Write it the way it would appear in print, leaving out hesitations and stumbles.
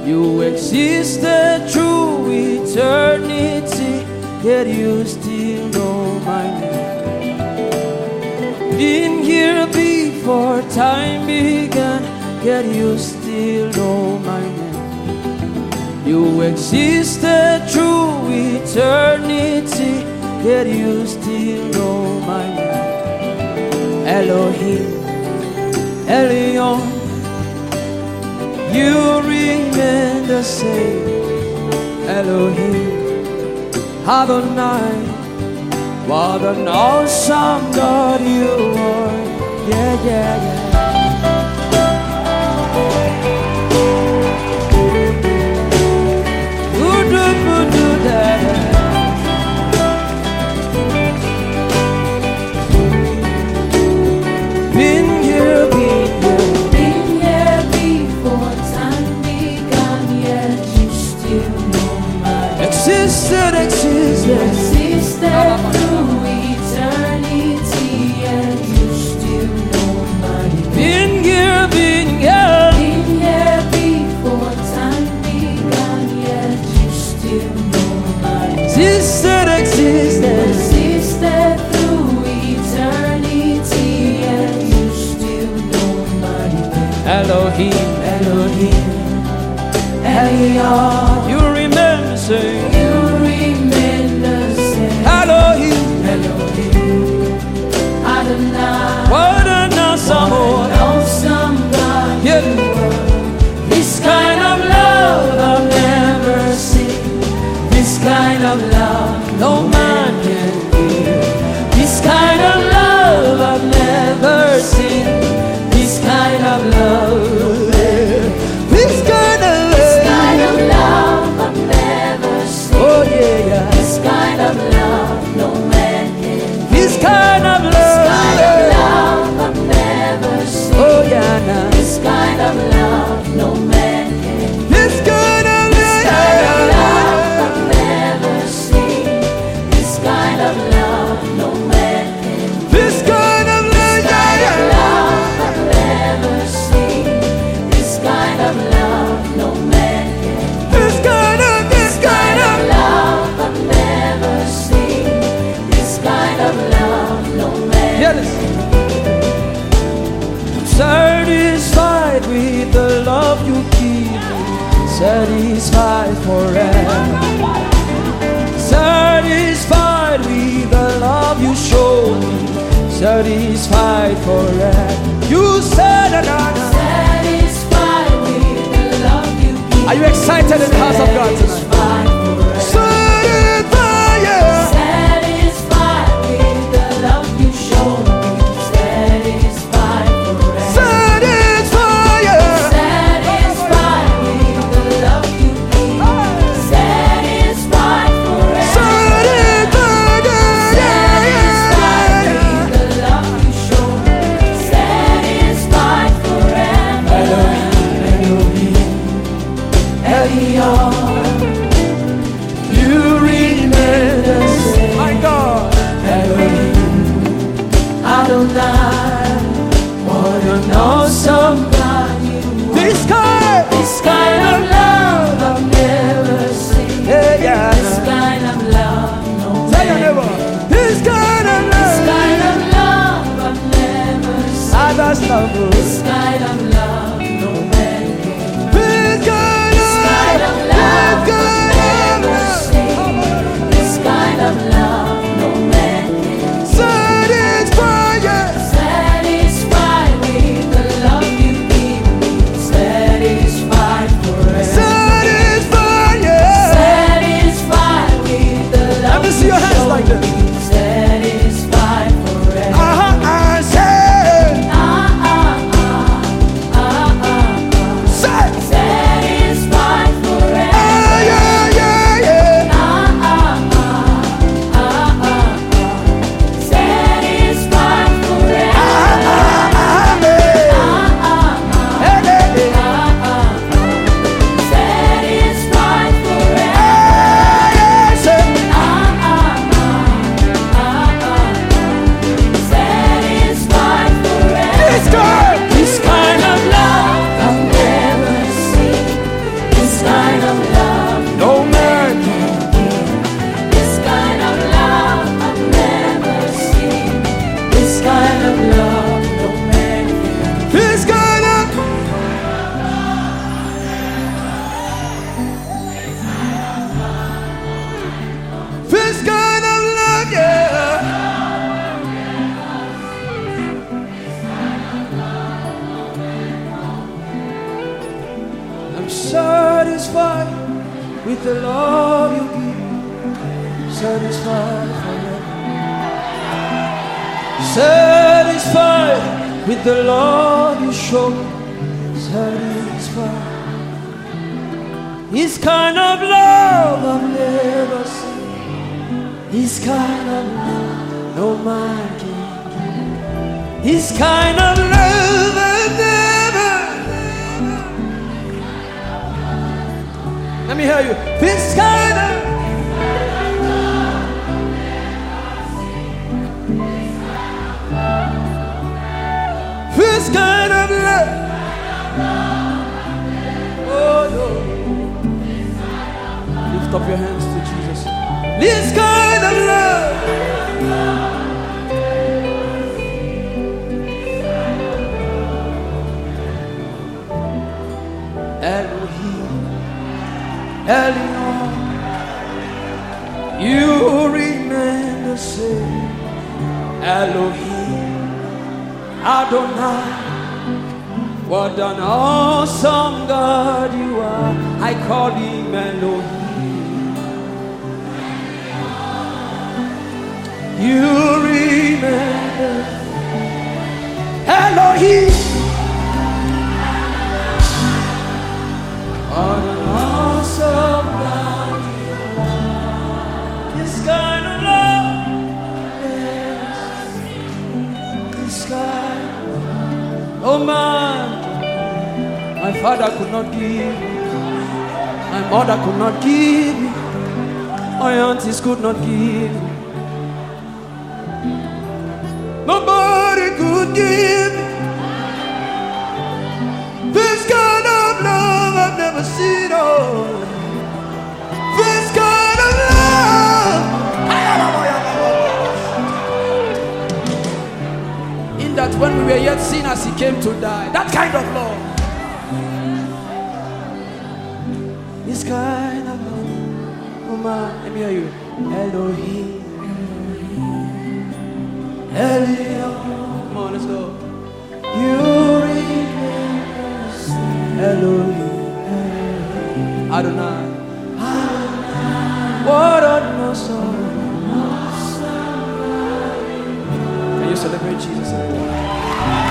You existed through eternity, yet you still know my name. Been here before time began, yet you still know my name. You existed through eternity, yet you still know my name. Elohim, Elion, you remain the same. Elohim, Adonai, what an awesome God you are. Yeah, yeah, yeah. Been here before time began, yet you still know my name. Existed through eternity, yet you still know my name. Been here before time began, yet you still know my name. Existed through eternity, yet you still know my name. Elohim, Elohim, Elion, you remain the same. You remain the same. Elohim, Elohim, Adonai, what an awesome God you are. This kind of love I've never seen. This kind of love no man can give. This kind of love I've never seen. This kind of love. This kind of love I've never seen. Oh yeah, yeah. This kind of love no man can give. This kind of love. This kind of love I've never seen. Oh yeah, nah. This kind of love no man can give. This kind of love I've never seen. This kind of love no man can give. This kind of love I've never seen. This kind of love no man can give. This kind of love I've never seen. This kind of love no man can give. Satisfied with the love you give me, satisfied forever. Satisfied with the love you show me, satisfied forever. You said another. Satisfied with the love you give me. Are you excited in the house of God tonight? Satisfied, yeah. Satisfied with the love you show me, satisfied forever. Satisfied, yeah. Satisfied with the love you give me, satisfied forever. Satisfied, yeah. Satisfied with the love you show me, satisfied forever. Elohim, Elion, you remain the same. My God, Elohim, Adonai, what an awesome God you are. This kind of love I've never seen. Yeah, yeah. This kind of love no man can give. This kind of love I've never seen. This kind of love no man can give. This kind of love I've never seen. This kind of love no man can give. Satisfied, yeah. Satisfied with the love you give me, satisfied forever. satisfied with the love you give. Satisfied forever. Satisfied with the love you show. Satisfied. This kind of love I've never seen. This kind of love no man can give. This kind of love I've never. Let me hear you. This kind of. This kind of love. Oh no. Lift up your hands to Jesus. This kind of love. Elohim, Elion, you remain the same. Elohim, Adonai, what an awesome God you are. I call him Elohim. You remember Elohim. What an awesome God you are. This kind of love, yes. This kind of love. Oh man, my father could not give, my mother could not give, my aunties could not give. Nobody could give me this kind of love I've never seen. Oh, this kind of love. In that when we were yet sinners, he came to die. That kind of love. This kind of love. Oh man, let me hear you. Elohim. Elion, come on, let's go. You remember Elohim, Adonai, what an awesome. Can you celebrate Jesus?